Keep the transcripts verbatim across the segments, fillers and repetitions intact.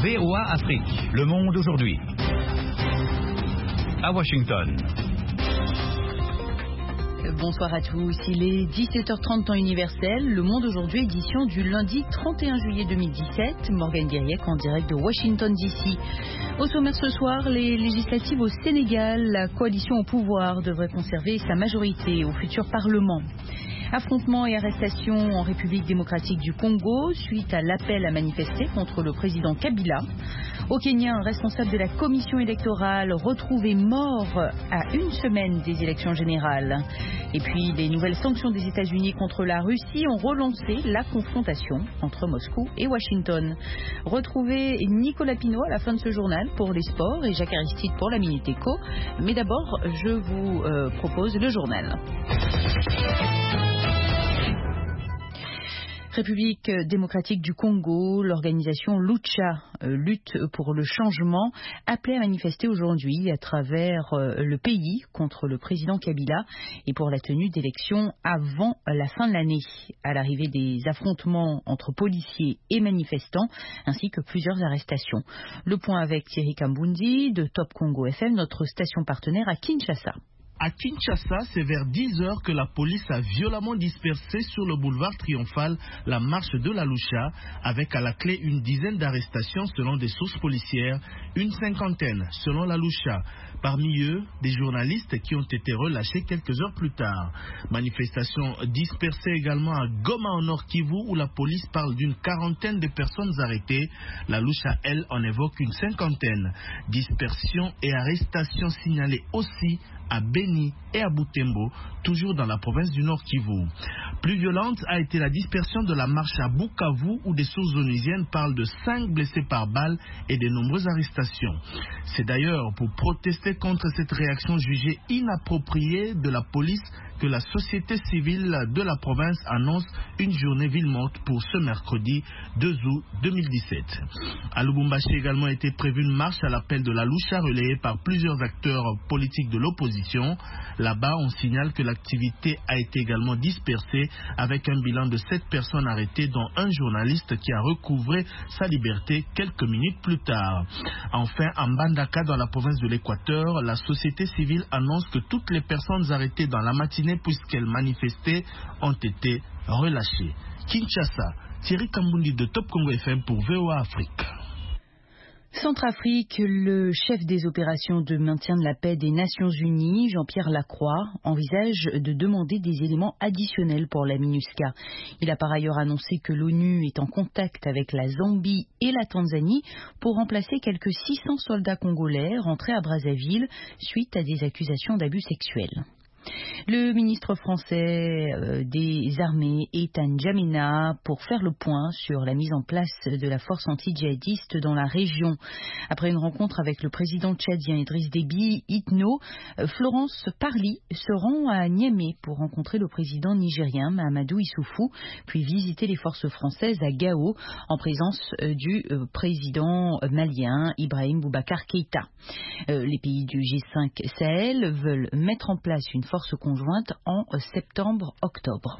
V O A Afrique. Le monde aujourd'hui. À Washington. Bonsoir à tous, il est dix-sept heures trente temps universel, Le Monde aujourd'hui, édition du lundi trente et un juillet deux mille dix-sept, Morgane Guiriec en direct de Washington D C. Au sommaire ce soir, les législatives au Sénégal, la coalition au pouvoir devrait conserver sa majorité au futur Parlement. Affrontements et arrestations en République démocratique du Congo suite à l'appel à manifester contre le président Kabila. Au Kenya, un responsable de la commission électorale retrouvé mort à une semaine des élections générales. Et puis, les nouvelles sanctions des États-Unis contre la Russie ont relancé la confrontation entre Moscou et Washington. Retrouvez Nicolas Pinault à la fin de ce journal pour les sports et Jacques Aristide pour la Minute Éco. Mais d'abord, je vous euh, propose le journal. République démocratique du Congo, l'organisation Lucha, euh, lutte pour le changement, appelait à manifester aujourd'hui à travers euh, le pays contre le président Kabila et pour la tenue d'élections avant la fin de l'année, à l'arrivée des affrontements entre policiers et manifestants, ainsi que plusieurs arrestations. Le point avec Thierry Kambundi de Top Congo F M, notre station partenaire à Kinshasa. À Kinshasa, c'est vers dix heures que la police a violemment dispersé sur le boulevard Triomphal la marche de la Lucha, avec à la clé une dizaine d'arrestations selon des sources policières, une cinquantaine selon la Lucha. Parmi eux, des journalistes qui ont été relâchés quelques heures plus tard. Manifestation dispersée également à Goma au Nord Kivu, où la police parle d'une quarantaine de personnes arrêtées. La Lucha, elle, en évoque une cinquantaine. Dispersion et arrestation signalées aussi à Beni et à Butembo, toujours dans la province du Nord Kivu. Plus violente a été la dispersion de la marche à Bukavu, où des sources onusiennes parlent de cinq blessés par balle et de nombreuses arrestations. C'est d'ailleurs pour protester contre cette réaction jugée inappropriée de la police que la société civile de la province annonce une journée ville morte pour ce mercredi deux août deux mille dix-sept. À Lubumbashi également a été prévue une marche à l'appel de la Lucha relayée par plusieurs acteurs politiques de l'opposition. Là-bas, on signale que l'activité a été également dispersée avec un bilan de sept personnes arrêtées, dont un journaliste qui a recouvré sa liberté quelques minutes plus tard. Enfin, à Mbandaka, dans la province de l'Équateur, la société civile annonce que toutes les personnes arrêtées dans la matinée puisqu'elles manifestaient ont été relâchées. Kinshasa, Thierry Kambundi de Top Congo F M pour V O A Afrique. Centrafrique, le chef des opérations de maintien de la paix des Nations Unies, Jean-Pierre Lacroix, envisage de demander des éléments additionnels pour la MINUSCA. Il a par ailleurs annoncé que l'ONU est en contact avec la Zambie et la Tanzanie pour remplacer quelques six cents soldats congolais rentrés à Brazzaville suite à des accusations d'abus sexuels. Le ministre français euh, des armées est à N'Djamena pour faire le point sur la mise en place de la force anti-djihadiste dans la région. Après une rencontre avec le président tchadien Idriss Déby Itno, euh, Florence Parly se rend à Niamey pour rencontrer le président nigérien Mahamadou Issoufou, puis visiter les forces françaises à Gao en présence euh, du euh, président malien Ibrahim Boubacar Keïta. Euh, les pays du G cinq Sahel veulent mettre en place une force conjointe en septembre-octobre.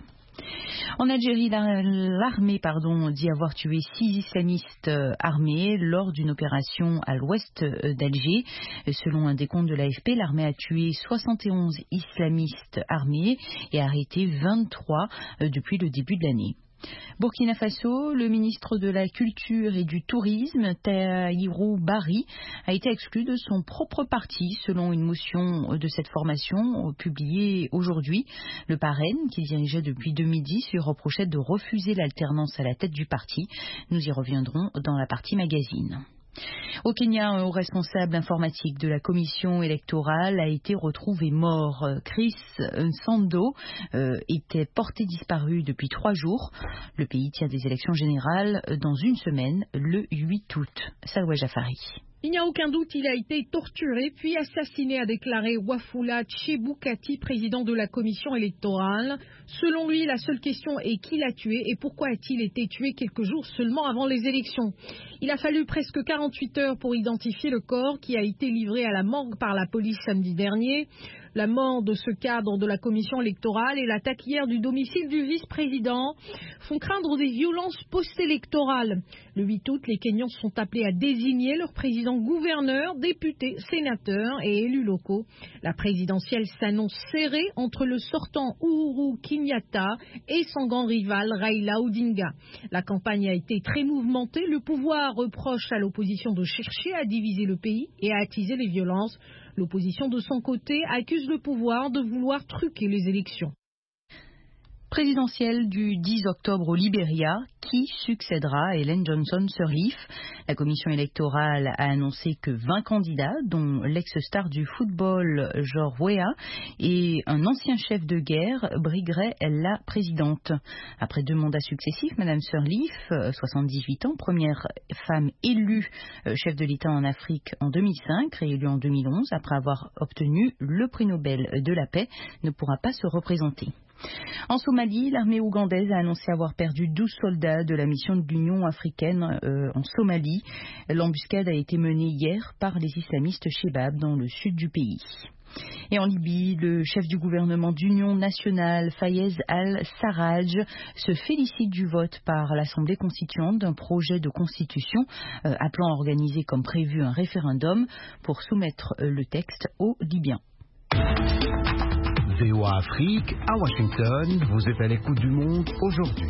En Algérie, l'armée pardon, dit avoir tué six islamistes armés lors d'une opération à l'ouest d'Alger. Selon un décompte de l'A F P, l'armée a tué soixante et onze islamistes armés et arrêté vingt-trois depuis le début de l'année. Burkina Faso, le ministre de la Culture et du Tourisme, Tahirou Barry, a été exclu de son propre parti selon une motion de cette formation publiée aujourd'hui. Le parrain, qui dirigeait depuis deux mille dix, lui reprochait de refuser l'alternance à la tête du parti. Nous y reviendrons dans la partie magazine. Au Kenya, un haut responsable informatique de la commission électorale a été retrouvé mort. Chris Nsando euh, était porté disparu depuis trois jours. Le pays tient des élections générales dans une semaine, le huit août. Salwa Jafari. Il n'y a aucun doute, il a été torturé puis assassiné, a déclaré Wafula Chebukati, président de la commission électorale. Selon lui, la seule question est qui l'a tué et pourquoi a-t-il été tué quelques jours seulement avant les élections. Il a fallu presque quarante-huit heures pour identifier le corps qui a été livré à la morgue par la police samedi dernier. La mort de ce cadre de la commission électorale et l'attaque hier du domicile du vice-président font craindre des violences post-électorales. Le huit août, les Kenyans sont appelés à désigner leur président gouverneur, députés, sénateurs et élus locaux. La présidentielle s'annonce serrée entre le sortant Uhuru Kenyatta et son grand rival Raila Odinga. La campagne a été très mouvementée. Le pouvoir reproche à l'opposition de chercher à diviser le pays et à attiser les violences. L'opposition, de son côté, accuse le pouvoir de vouloir truquer les élections. Présidentielle du dix octobre au Libéria, qui succédera à Ellen Johnson Sirleaf? La commission électorale a annoncé que vingt candidats, dont l'ex-star du football George Weah et un ancien chef de guerre, brigueraient la présidente. Après deux mandats successifs, Mme Sirleaf, soixante-dix-huit ans, première femme élue chef de l'État en Afrique en deux mille cinq, réélue en deux mille onze, après avoir obtenu le prix Nobel de la paix, ne pourra pas se représenter. En Somalie, l'armée ougandaise a annoncé avoir perdu douze soldats de la mission de l'Union africaine euh, en Somalie. L'embuscade a été menée hier par les islamistes Shebab dans le sud du pays. Et en Libye, le chef du gouvernement d'union nationale, Fayez al-Sarraj, se félicite du vote par l'Assemblée constituante d'un projet de constitution euh, appelant à organiser comme prévu un référendum pour soumettre euh, le texte aux Libyens. V O A Afrique, à Washington, vous êtes à l'écoute du monde aujourd'hui.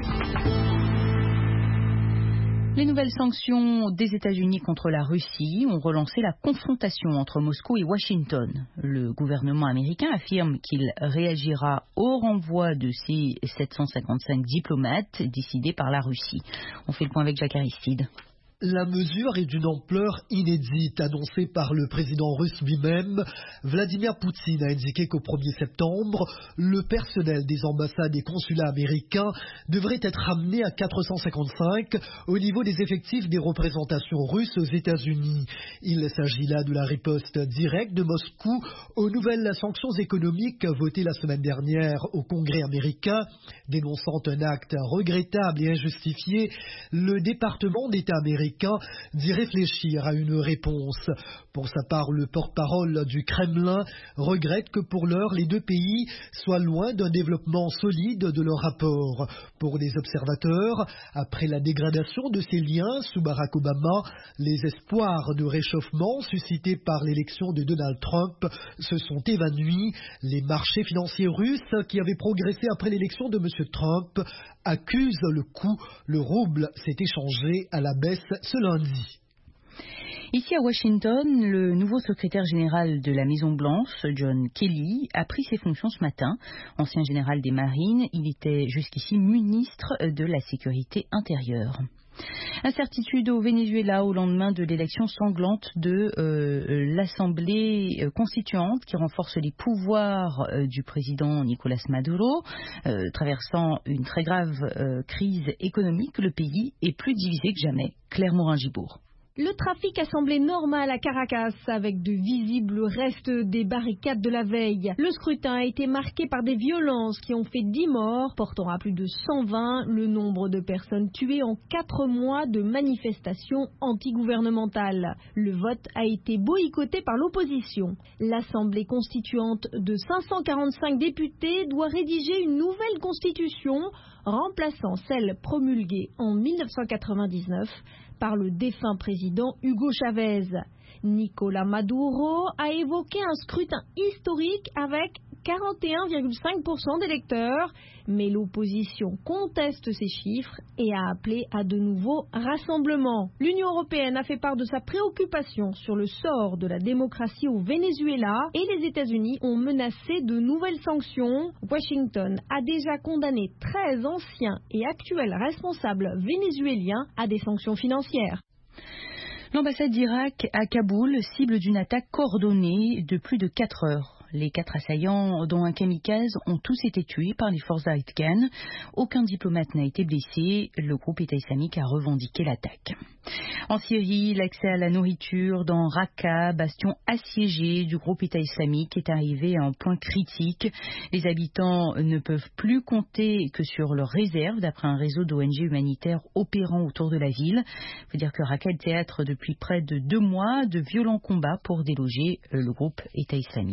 Les nouvelles sanctions des États-Unis contre la Russie ont relancé la confrontation entre Moscou et Washington. Le gouvernement américain affirme qu'il réagira au renvoi de ses sept cent cinquante-cinq diplomates décidés par la Russie. On fait le point avec Jacques Aristide. La mesure est d'une ampleur inédite, annoncée par le président russe lui-même. Vladimir Poutine a indiqué qu'au premier septembre, le personnel des ambassades et consulats américains devrait être ramené à quatre cent cinquante-cinq au niveau des effectifs des représentations russes aux États-Unis. Il s'agit là de la riposte directe de Moscou aux nouvelles sanctions économiques votées la semaine dernière au Congrès américain. Dénonçant un acte regrettable et injustifié, le département d'État américain d'y réfléchir à une réponse. Pour sa part, le porte-parole du Kremlin regrette que pour l'heure, les deux pays soient loin d'un développement solide de leur rapport. Pour les observateurs, après la dégradation de ces liens sous Barack Obama, les espoirs de réchauffement suscités par l'élection de Donald Trump se sont évanouis. Les marchés financiers russes, qui avaient progressé après l'élection de M. Trump, accusent le coup. Le rouble s'est échangé à la baisse ce lundi. Ici à Washington, le nouveau secrétaire général de la Maison-Blanche, John Kelly, a pris ses fonctions ce matin. Ancien général des Marines, il était jusqu'ici ministre de la Sécurité intérieure. Incertitude au Venezuela au lendemain de l'élection sanglante de euh, l'Assemblée constituante qui renforce les pouvoirs euh, du président Nicolás Maduro. Euh, traversant une très grave euh, crise économique, le pays est plus divisé que jamais. Claire Morin-Gibourg. Le trafic a semblé normal à Caracas avec de visibles restes des barricades de la veille. Le scrutin a été marqué par des violences qui ont fait dix morts, portant à plus de cent vingt le nombre de personnes tuées en quatre mois de manifestations antigouvernementales. Le vote a été boycotté par l'opposition. L'Assemblée constituante de cinq cent quarante-cinq députés doit rédiger une nouvelle constitution remplaçant celle promulguée en mille neuf cent quatre-vingt-dix-neuf par le défunt président Hugo Chavez. Nicolás Maduro a évoqué un scrutin historique avec quarante et un virgule cinq pour cent d'électeurs, mais l'opposition conteste ces chiffres et a appelé à de nouveaux rassemblements. L'Union européenne a fait part de sa préoccupation sur le sort de la démocratie au Venezuela et les États-Unis ont menacé de nouvelles sanctions. Washington a déjà condamné treize anciens et actuels responsables vénézuéliens à des sanctions financières. L'ambassade d'Irak à Kaboul, cible d'une attaque coordonnée de plus de quatre heures. Les quatre assaillants, dont un kamikaze, ont tous été tués par les forces afghanes. Aucun diplomate n'a été blessé. Le groupe État islamique a revendiqué l'attaque. En Syrie, l'accès à la nourriture dans Raqqa, bastion assiégé du groupe État islamique, est arrivé à un point critique. Les habitants ne peuvent plus compter que sur leurs réserves, d'après un réseau d'O N G humanitaires opérant autour de la ville. Il faut dire que Raqqa est le théâtre depuis près de deux mois de violents combats pour déloger le groupe État islamique.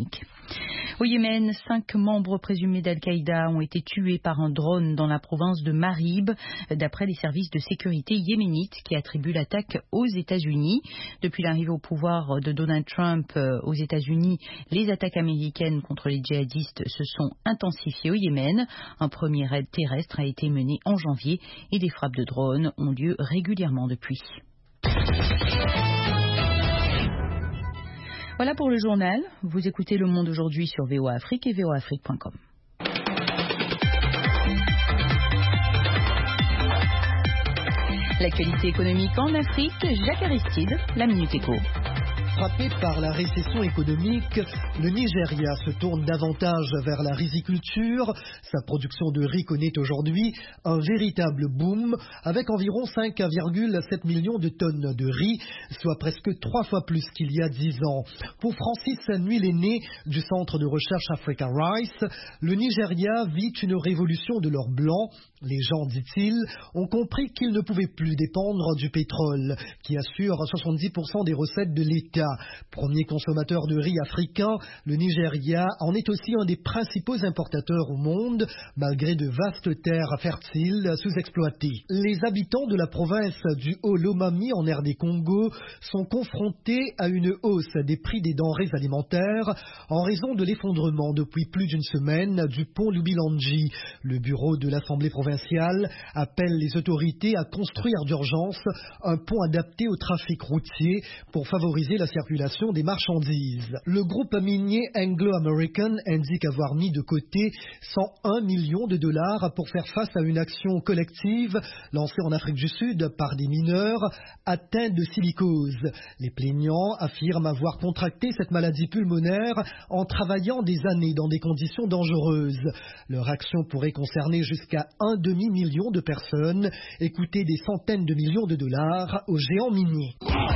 Au Yémen, cinq membres présumés d'Al-Qaïda ont été tués par un drone dans la province de Marib, d'après les services de sécurité yéménites qui attribuent l'attaque aux États-Unis. Depuis l'arrivée au pouvoir de Donald Trump aux États-Unis, les attaques américaines contre les djihadistes se sont intensifiées au Yémen. Un premier raid terrestre a été mené en janvier et des frappes de drones ont lieu régulièrement depuis. Voilà pour le journal. Vous écoutez Le Monde aujourd'hui sur V O A Afrique et V O A Afrique point com. L'actualité économique en Afrique, Jacques Aristide, la Minute Éco. Frappé par la récession économique, le Nigeria se tourne davantage vers la riziculture. Sa production de riz connaît aujourd'hui un véritable boom, avec environ cinq virgule sept millions de tonnes de riz, soit presque trois fois plus qu'il y a dix ans. Pour Francis Nuiléné du centre de recherche Africa Rice, le Nigeria vit une révolution de l'or blanc. Les gens, dit-il, ont compris qu'ils ne pouvaient plus dépendre du pétrole, qui assure soixante-dix pour cent des recettes de l'État. Premier consommateur de riz africain, le Nigeria en est aussi un des principaux importateurs au monde, malgré de vastes terres fertiles sous-exploitées. Les habitants de la province du Haut-Lomami en R D Congo sont confrontés à une hausse des prix des denrées alimentaires en raison de l'effondrement depuis plus d'une semaine du pont Lubilandji. Le bureau de l'Assemblée provinciale appelle les autorités à construire d'urgence un pont adapté au trafic routier pour favoriser la circulation des marchandises. Le groupe minier Anglo-American indique avoir mis de côté cent un millions de dollars pour faire face à une action collective lancée en Afrique du Sud par des mineurs atteints de silicose. Les plaignants affirment avoir contracté cette maladie pulmonaire en travaillant des années dans des conditions dangereuses. Leur action pourrait concerner jusqu'à un demi-million de personnes et coûter des centaines de millions de dollars aux géants miniers.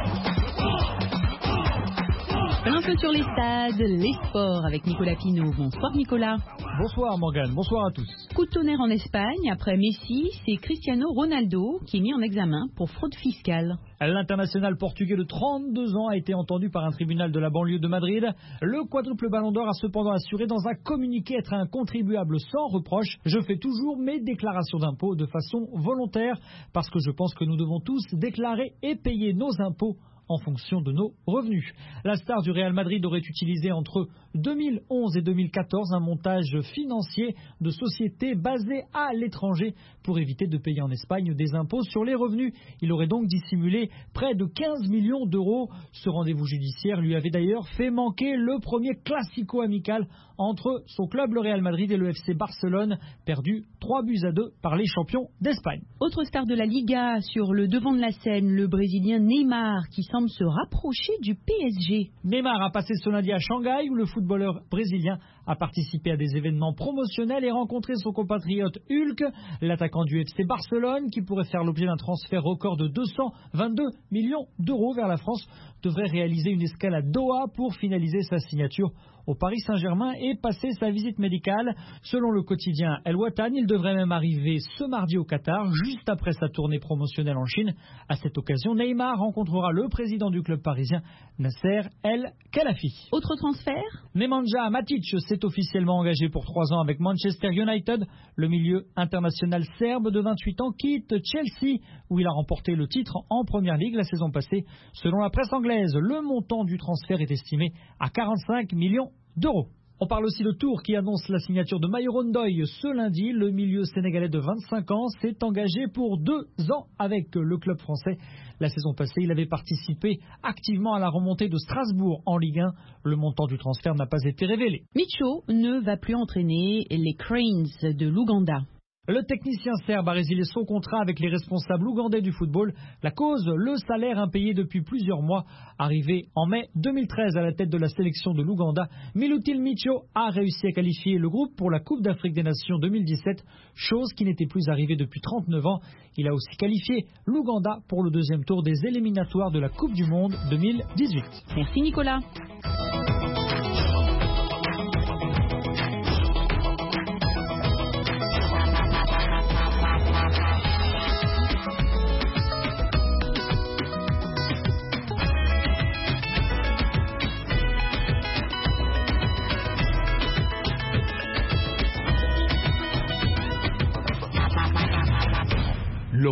Un peu sur les stades, les sports avec Nicolas Pinault. Bonsoir Nicolas. Bonsoir Morgane, bonsoir à tous. Coup de tonnerre en Espagne, après Messi, c'est Cristiano Ronaldo qui est mis en examen pour fraude fiscale. L'international portugais de trente-deux ans a été entendu par un tribunal de la banlieue de Madrid. Le quadruple ballon d'or a cependant assuré dans un communiqué être un contribuable sans reproche. Je fais toujours mes déclarations d'impôts de façon volontaire parce que je pense que nous devons tous déclarer et payer nos impôts en fonction de nos revenus. La star du Real Madrid aurait utilisé entre deux mille onze et deux mille quatorze un montage financier de sociétés basées à l'étranger pour éviter de payer en Espagne des impôts sur les revenus. Il aurait donc dissimulé près de quinze millions d'euros. Ce rendez-vous judiciaire lui avait d'ailleurs fait manquer le premier classico amical entre son club le Real Madrid et le F C Barcelone, perdu trois buts à deux par les champions d'Espagne. Autre star de la Liga sur le devant de la scène, le Brésilien Neymar qui semble se rapprocher du P S G. Neymar a passé ce lundi à Shanghai où le footballeur brésilien a participé à des événements promotionnels et rencontré son compatriote Hulk, l'attaquant du F C Barcelone qui pourrait faire l'objet d'un transfert record de deux cent vingt-deux millions d'euros vers la France, devrait réaliser une escale à Doha pour finaliser sa signature au Paris Saint-Germain et passer sa visite médicale. Selon le quotidien El Watan, il devrait même arriver ce mardi au Qatar, juste après sa tournée promotionnelle en Chine. À cette occasion, Neymar rencontrera le président du club parisien, Nasser El Khelaifi. Autre transfert ? Nemanja Matic s'est officiellement engagé pour trois ans avec Manchester United. Le milieu international serbe de vingt-huit ans quitte Chelsea, où il a remporté le titre en Première Ligue la saison passée. Selon la presse anglaise, le montant du transfert est estimé à quarante-cinq millions d'euros. On parle aussi de Tours qui annonce la signature de Mayoron Ndoye ce lundi. Le milieu sénégalais de vingt-cinq ans s'est engagé pour deux ans avec le club français. La saison passée, il avait participé activement à la remontée de Strasbourg en Ligue un. Le montant du transfert n'a pas été révélé. Micho ne va plus entraîner les Cranes de l'Ouganda. Le technicien serbe a résilié son contrat avec les responsables ougandais du football. La cause, le salaire impayé depuis plusieurs mois. Arrivé en mai deux mille treize à la tête de la sélection de l'Ouganda, Milutin Micho a réussi à qualifier le groupe pour la Coupe d'Afrique des Nations deux mille dix-sept, chose qui n'était plus arrivée depuis trente-neuf ans. Il a aussi qualifié l'Ouganda pour le deuxième tour des éliminatoires de la Coupe du Monde deux mille dix-huit. Merci Nicolas.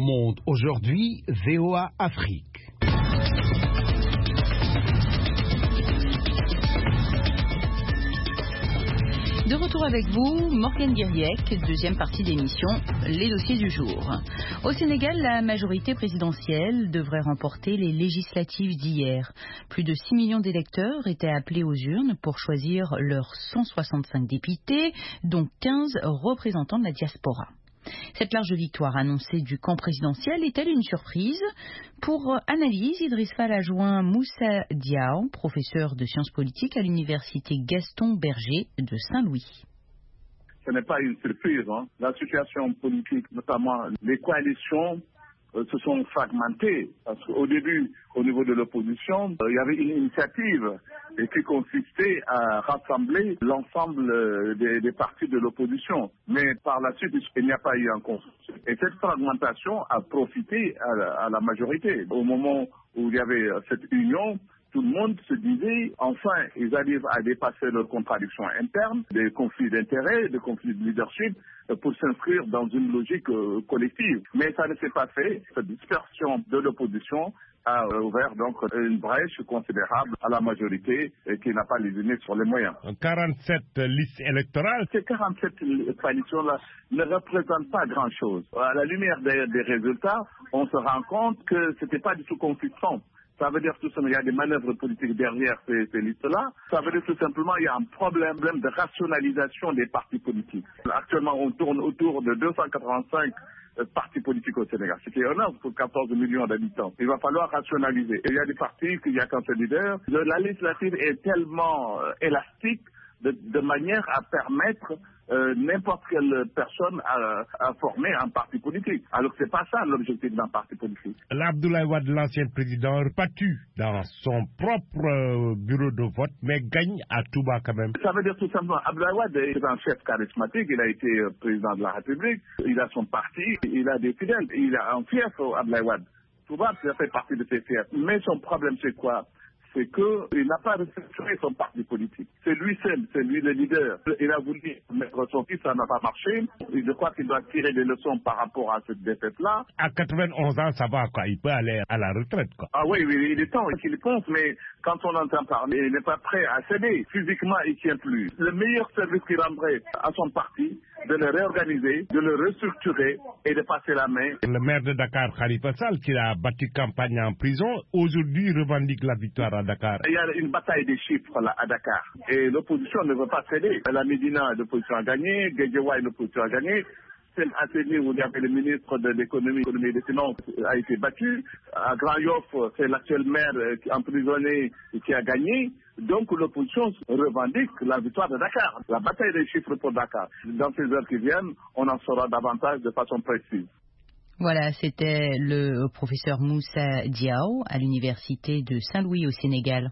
Monde aujourd'hui, V O A Afrique. De retour avec vous, Morgane Guiriec, deuxième partie d'émission, les dossiers du jour. Au Sénégal, la majorité présidentielle devrait remporter les législatives d'hier. Plus de six millions d'électeurs étaient appelés aux urnes pour choisir leurs cent soixante-cinq députés, dont quinze représentants de la diaspora. Cette large victoire annoncée du camp présidentiel est-elle une surprise? Pour analyse, Idriss Fall a joint Moussa Diaw, professeur de sciences politiques à l'université Gaston Berger de Saint-Louis. Ce n'est pas une surprise. Hein. La situation politique, notamment les coalitions, euh, se sont fragmentées. Parce qu'au début, au niveau de l'opposition, euh, il y avait une initiative et qui consistait à rassembler l'ensemble euh, des, des partis de l'opposition. Mais par la suite, il n'y a pas eu un consensus. Et cette fragmentation a profité à la, à la majorité. Au moment où il y avait cette union, tout le monde se disait, enfin, ils arrivent à dépasser leurs contradictions internes, des conflits d'intérêts, des conflits de leadership, pour s'inscrire dans une logique euh, collective. Mais ça ne s'est pas fait. Cette dispersion de l'opposition a ouvert donc une brèche considérable à la majorité et qui n'a pas lésiné sur les moyens. quarante-sept listes électorales. Ces quarante-sept coalitions-là ne représentent pas grand-chose. À la lumière des, des résultats, on se rend compte que ce n'était pas du tout consistant. Ça veut dire tout simplement qu'il y a des manœuvres politiques derrière ces, ces listes-là. Ça veut dire tout simplement qu'il y a un problème de rationalisation des partis politiques. Actuellement, on tourne autour de deux cent quatre-vingt-cinq partis politiques au Sénégal, ce qui est énorme pour quatorze millions d'habitants. Il va falloir rationaliser. Et il y a des partis qu'il y a qu'un seul leader. La législative est tellement euh, élastique de, de manière à permettre euh, n'importe quelle personne à, à former un parti politique. Alors que c'est pas ça l'objectif d'un parti politique. L'Abdoulaye Wade, l'ancien président, battu dans son propre euh, bureau de vote, mais gagne à Touba quand même. Ça veut dire tout simplement, Abdoulaye Wade est un chef charismatique, il a été euh, président de la République, il a son parti, il a des fidèles, il a un fief au Abdoulaye Wade. Touba, ça fait partie de ses fiefs. Mais son problème, c'est quoi? C'est qu'il n'a pas restructuré son parti politique. C'est lui seul, c'est lui le leader. Il a voulu mettre son fils, ça n'a pas marché. Et je crois qu'il doit tirer des leçons par rapport à cette défaite-là. À quatre-vingt-onze ans, ça va, quoi. Il peut aller à la retraite, quoi. Ah oui, oui, il est temps qu'il compte, mais quand on entend parler, il n'est pas prêt à céder. Physiquement, il ne tient plus. Le meilleur service qu'il rendrait à son parti, de le réorganiser, de le restructurer et de passer la main. Le maire de Dakar, Khalifa Sall, qui a battu campagne en prison, aujourd'hui revendique la victoire à Dakar. Il y a une bataille des chiffres là, à Dakar. Et l'opposition ne veut pas céder. La Médina, l'opposition a gagné. Guédiawaye, l'opposition a gagné. Celle à Séné, où il y avait le ministre de l'économie et des finances, a été battu. À Grand Yoff, c'est l'actuel maire emprisonné qui a gagné. Donc l'opposition revendique la victoire de Dakar. La bataille des chiffres pour Dakar. Dans ces heures qui viennent, on en saura davantage de façon précise. Voilà, c'était le professeur Moussa Diaw à l'université de Saint-Louis au Sénégal.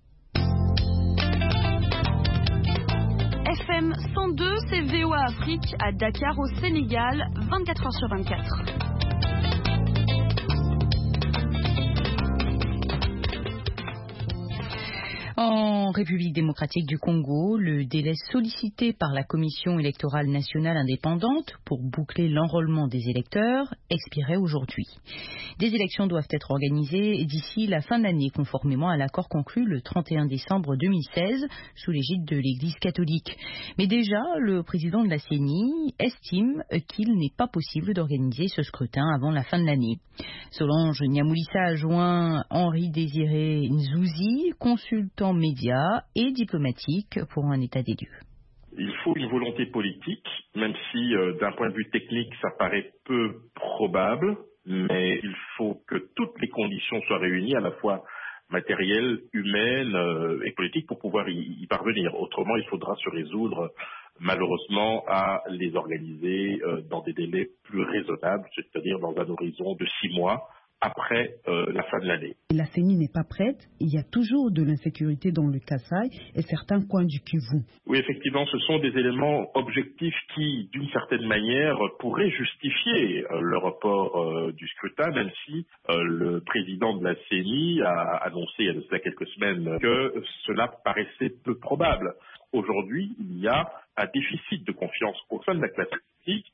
F M cent deux, c'est V O A Afrique à Dakar au Sénégal, vingt-quatre heures sur vingt-quatre. En République démocratique du Congo, le délai sollicité par la Commission électorale nationale indépendante pour boucler l'enrôlement des électeurs expirait aujourd'hui. Des élections doivent être organisées d'ici la fin de l'année, conformément à l'accord conclu le trente et un décembre deux mille seize sous l'égide de l'Église catholique. Mais déjà, le président de la C E N I estime qu'il n'est pas possible d'organiser ce scrutin avant la fin de l'année. Solange Niamoulissa a joint Henri Désiré Nzouzi, consultant médias et diplomatique pour un état des lieux. Il faut une volonté politique, même si euh, d'un point de vue technique ça paraît peu probable, mais il faut que toutes les conditions soient réunies, à la fois matérielles, humaines euh, et politiques, pour pouvoir y, y parvenir. Autrement, il faudra se résoudre malheureusement à les organiser euh, dans des délais plus raisonnables, c'est-à-dire dans un horizon de six mois, après euh, la fin de l'année. La C E N I n'est pas prête. Il y a toujours de l'insécurité dans le Kasaï et certains coins du Kivu. Oui, effectivement, ce sont des éléments objectifs qui, d'une certaine manière, pourraient justifier euh, le report euh, du scrutin, même si euh, le président de la C E N I a annoncé il y a de cela quelques semaines que cela paraissait peu probable. Aujourd'hui, il y a un déficit de confiance au sein de la classe politique,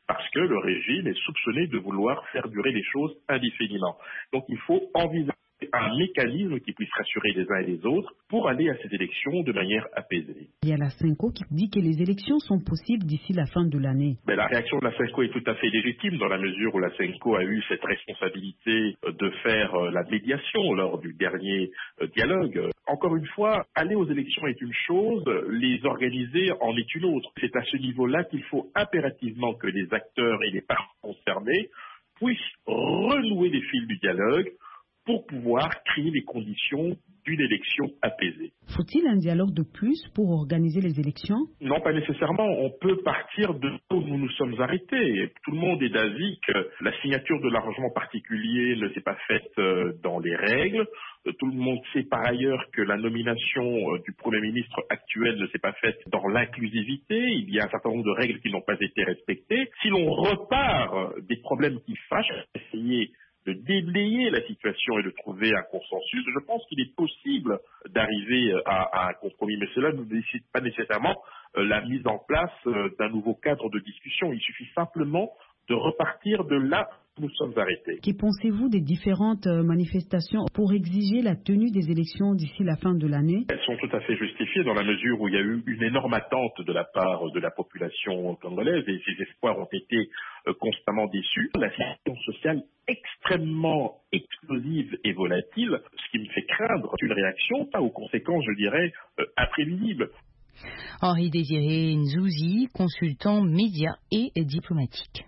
parce que le régime est soupçonné de vouloir faire durer les choses indéfiniment. Donc il faut envisager un mécanisme qui puisse rassurer les uns et les autres pour aller à ces élections de manière apaisée. Il y a la Senco qui dit que les élections sont possibles d'ici la fin de l'année. Mais la réaction de la Senco est tout à fait légitime dans la mesure où la Senco a eu cette responsabilité de faire la médiation lors du dernier dialogue. Encore une fois, aller aux élections est une chose, les organiser en est une autre. C'est à ce niveau-là qu'il faut impérativement que les acteurs et les parties concernés puissent renouer les fils du dialogue pour pouvoir créer les conditions d'une élection apaisée. Faut-il un dialogue de plus pour organiser les élections? Non, pas nécessairement. On peut partir de là où nous nous sommes arrêtés. Tout le monde est d'avis que la signature de l'arrangement particulier ne s'est pas faite dans les règles. Tout le monde sait par ailleurs que la nomination du Premier ministre actuel ne s'est pas faite dans l'inclusivité. Il y a un certain nombre de règles qui n'ont pas été respectées. Si l'on repart des problèmes qui fâchent, essayer de déblayer la situation et de trouver un consensus, je pense qu'il est possible d'arriver à, à un compromis. Mais cela ne nécessite pas nécessairement euh, la mise en place euh, d'un nouveau cadre de discussion. Il suffit simplement de repartir de là où nous sommes arrêtés. Que pensez-vous des différentes manifestations pour exiger la tenue des élections d'ici la fin de l'année? Elles sont tout à fait justifiées dans la mesure où il y a eu une énorme attente de la part de la population congolaise et ces espoirs ont été euh, constamment déçus. La situation sociale extrêmement explosive et volatile, ce qui me fait craindre une réaction, pas aux conséquences, je dirais, euh, imprévisibles. Henri Désiré Nzouzi, consultant médias et diplomatique.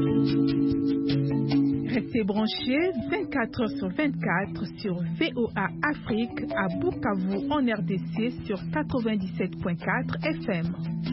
Restez branchés vingt-quatre heures sur vingt-quatre sur V O A Afrique à Bukavu en R D C sur quatre-vingt-dix-sept virgule quatre F M.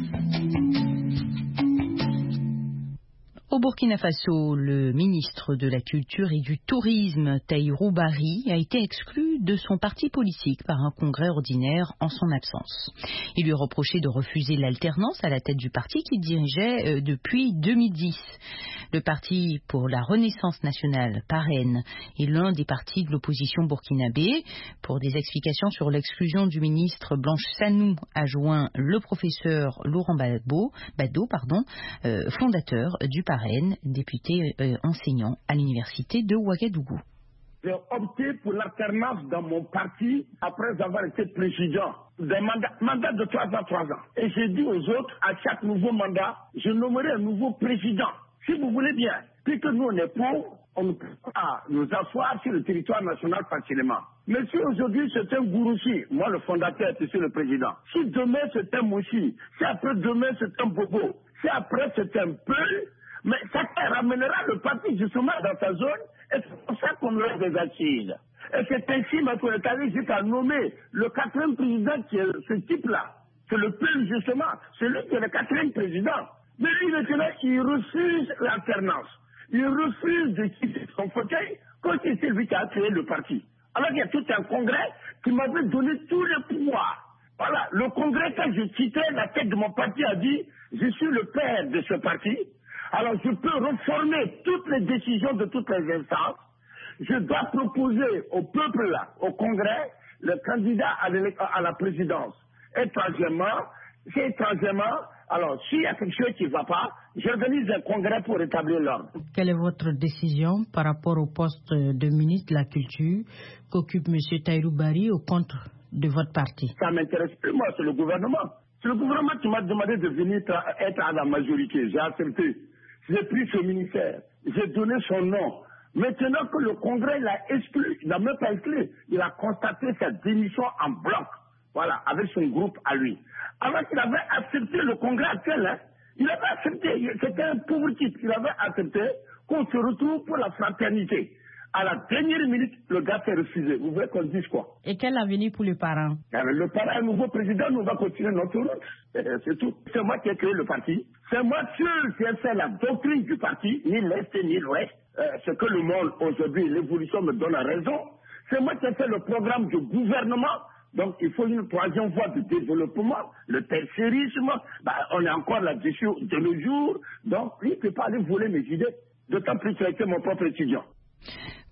Au Burkina Faso, le ministre de la Culture et du Tourisme, Tahirou Barry, a été exclu de son parti politique par un congrès ordinaire en son absence. Il lui est reproché de refuser l'alternance à la tête du parti qu'il dirigeait depuis deux mille dix. Le Parti pour la Renaissance nationale, P A R E N, est l'un des partis de l'opposition burkinabé. Pour des explications sur l'exclusion du ministre Blanche Sanou, a joint le professeur Laurent Bado, Bado pardon, euh, fondateur du P A R E N, député euh, enseignant à l'université de Ouagadougou. J'ai opté pour l'alternance dans mon parti après avoir été président d'un mandat, mandat de trois ans, trois ans. Et j'ai dit aux autres, à chaque nouveau mandat, je nommerai un nouveau président. Si vous voulez bien, puisque nous on est pauvres, on ne peut pas nous asseoir sur le territoire national facilement. Mais si aujourd'hui c'est un Gourouchi, moi le fondateur, c'est le président. Si demain c'est un Mouchi, si après demain c'est un Bobo, si après c'est un Peul, mais ça ramènera le parti justement dans sa zone et c'est pour ça qu'on aura des assises. Et c'est ainsi qu'on est allé jusqu'à nommer le quatrième président qui est ce type-là. C'est le Peul justement, c'est lui qui est le quatrième président. Mais lui maintenant, il refuse l'alternance. Il refuse de quitter son fauteuil quand c'est lui qui a créé le parti. Alors qu'il y a tout un congrès qui m'avait donné tous les pouvoirs. Voilà, le congrès, quand je quittais, la tête de mon parti a dit, je suis le père de ce parti, alors je peux reformer toutes les décisions de toutes les instances. Je dois proposer au peuple là, au congrès, le candidat à, à la présidence. Et troisièmement, c'est troisièmement, alors s'il y a quelque chose qui ne va pas, j'organise un congrès pour rétablir l'ordre. Quelle est votre décision par rapport au poste de ministre de la Culture qu'occupe M. Tahirou Barry au compte de votre parti? Ça ne m'intéresse plus, moi, c'est le gouvernement. C'est le gouvernement qui m'a demandé de venir être à la majorité. J'ai accepté. J'ai pris ce ministère. J'ai donné son nom. Maintenant que le Congrès l'a exclu, il n'a même pas exclu, il a constaté sa démission en bloc. Voilà, avec son groupe à lui. Alors qu'il avait accepté le Congrès actuel, hein, il avait accepté, c'était un pauvre type, il avait accepté qu'on se retrouve pour la fraternité. À la dernière minute, le gars s'est refusé. Vous voulez qu'on dise quoi? Et quel avenir pour le parent? Le parent, un nouveau président, nous va continuer notre route. C'est tout. C'est moi qui ai créé le parti. C'est moi seul qui ai fait la doctrine du parti, ni l'Est ni l'Ouest. Euh, ce que le monde aujourd'hui, l'évolution me donne raison. C'est moi qui ai fait le programme du gouvernement. Donc il faut une troisième voie de développement, le tertiarisme. Bah, on est encore là-dessus de nos jours. Donc il ne peut pas aller voler mes idées. D'autant plus que j'ai été mon propre étudiant.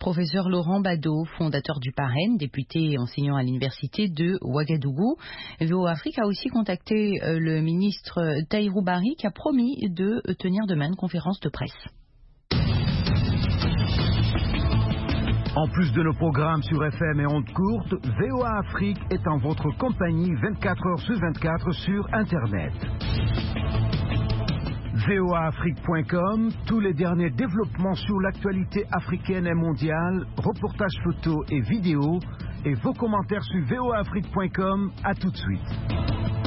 Professeur Laurent Bado, fondateur du P A R E N, député et enseignant à l'université de Ouagadougou. V O A Afrique a aussi contacté le ministre Tahirou Barry qui a promis de tenir demain une conférence de presse. En plus de nos programmes sur F M et ondes courtes, V O A Afrique est en votre compagnie vingt-quatre heures sur vingt-quatre sur Internet. V O A Afrique point com, tous les derniers développements sur l'actualité africaine et mondiale, reportages photos et vidéos, et vos commentaires sur V O A Afrique point com. À tout de suite.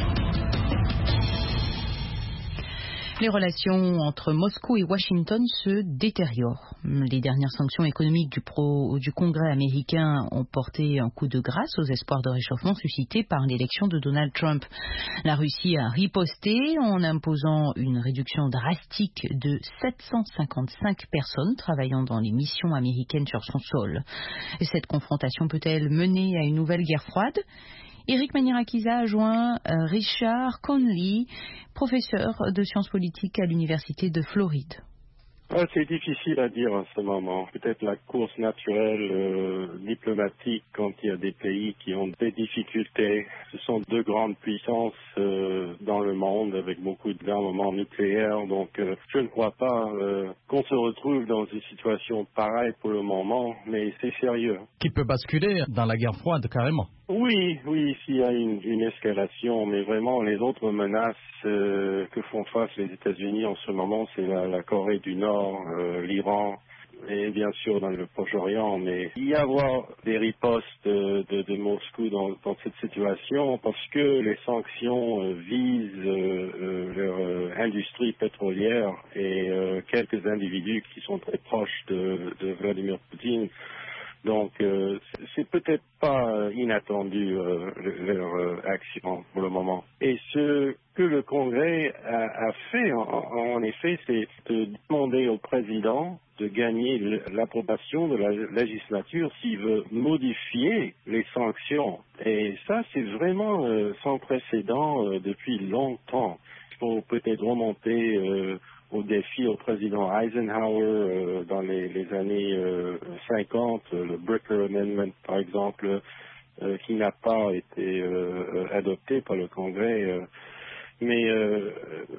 Les relations entre Moscou et Washington se détériorent. Les dernières sanctions économiques du, pro, du Congrès américain ont porté un coup de grâce aux espoirs de réchauffement suscités par l'élection de Donald Trump. La Russie a riposté en imposant une réduction drastique de sept cent cinquante-cinq personnes travaillant dans les missions américaines sur son sol. Et cette confrontation peut-elle mener à une nouvelle guerre froide ? Eric Manirakiza a joint Richard Conley, professeur de sciences politiques à l'université de Floride. Ah, c'est difficile à dire en ce moment. Peut-être la course naturelle euh, diplomatique quand il y a des pays qui ont des difficultés. Ce sont deux grandes puissances euh, dans le monde avec beaucoup d'armements nucléaires. Donc euh, je ne crois pas euh, qu'on se retrouve dans une situation pareille pour le moment, mais c'est sérieux. Qui peut basculer dans la guerre froide carrément. Oui, oui, s'il y a une, une escalation, mais vraiment les autres menaces euh, que font face les États-Unis en ce moment, c'est la, la Corée du Nord, euh, l'Iran et bien sûr dans le Proche-Orient. Mais il y a avoir des ripostes de, de, de Moscou dans, dans cette situation parce que les sanctions euh, visent euh, euh, leur euh, industrie pétrolière et euh, quelques individus qui sont très proches de, de Vladimir Poutine. Donc, euh, c'est peut-être pas inattendu euh, leur euh, action pour le moment. Et ce que le Congrès a, a fait, en, en effet, c'est de demander au président de gagner l'approbation de la législature s'il veut modifier les sanctions. Et ça, c'est vraiment euh, sans précédent euh, depuis longtemps. Il faut peut-être remonter Euh, au défi au président Eisenhower euh, dans les, les années euh, cinquante, euh, le Bricker Amendment par exemple, euh, qui n'a pas été euh, adopté par le Congrès. Euh, mais euh,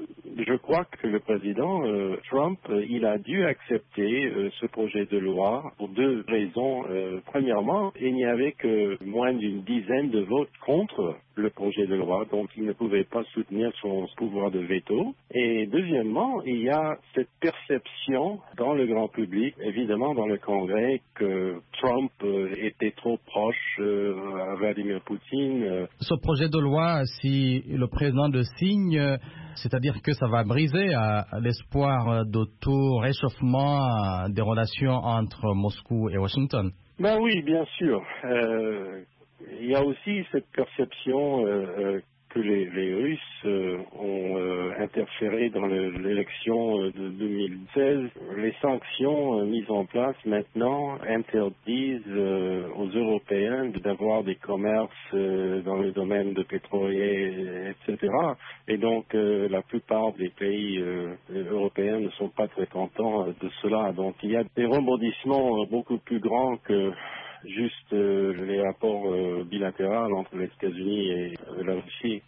je crois que le président euh, Trump, euh, il a dû accepter euh, ce projet de loi pour deux raisons. Euh, premièrement, il n'y avait que moins d'une dizaine de votes contre le projet de loi, donc il ne pouvait pas soutenir son pouvoir de veto. Et deuxièmement, il y a cette perception dans le grand public, évidemment dans le Congrès, que Trump euh, était trop proche euh, à Vladimir Poutine. Euh. Ce projet de loi, si le président le signe, c'est-à-dire que ça va briser euh, l'espoir d'auto-réchauffement euh, des relations entre Moscou et Washington. Ben oui, bien sûr. Euh, il y a aussi cette perception euh, euh, que les, les Russes euh, ont euh, interféré dans l'élection de deux mille seize. Les sanctions euh, mises en place maintenant interdisent euh, aux Européens d'avoir des commerces euh, dans le domaine de pétrolier, et cetera. Et donc euh, la plupart des pays euh, européens ne sont pas très contents de cela. Donc il y a des rebondissements beaucoup plus grands que juste euh, les rapports euh, bilatéraux entre les États-Unis et euh, la Russie.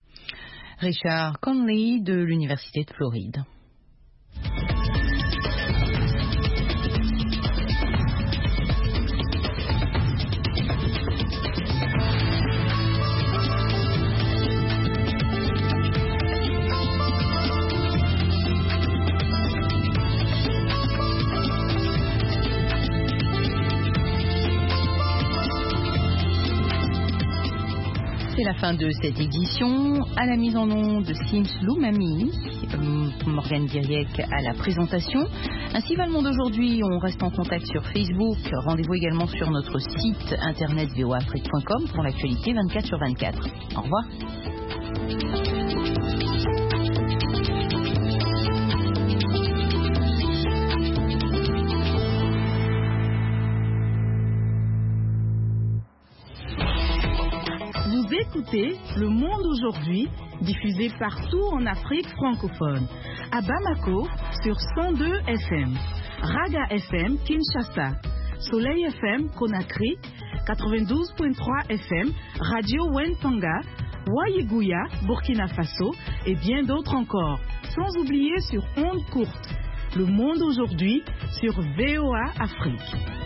Richard Conley de l'Université de Floride. C'est la fin de cette édition. À la mise en onde, Sims Loumami, Morgane Diriec à la présentation. Ainsi va le monde aujourd'hui. On reste en contact sur Facebook. Rendez-vous également sur notre site internet v o a afrique point com pour l'actualité vingt-quatre sur vingt-quatre. Au revoir. Écoutez Le Monde aujourd'hui, diffusé partout en Afrique francophone. À Bamako, sur cent deux F M. Raga F M, Kinshasa. Soleil F M Conakry, quatre-vingt-douze point trois F M, Radio Wentanga, Wayeguya, Burkina Faso et bien d'autres encore. Sans oublier sur ondes courtes. Le monde aujourd'hui sur V O A Afrique.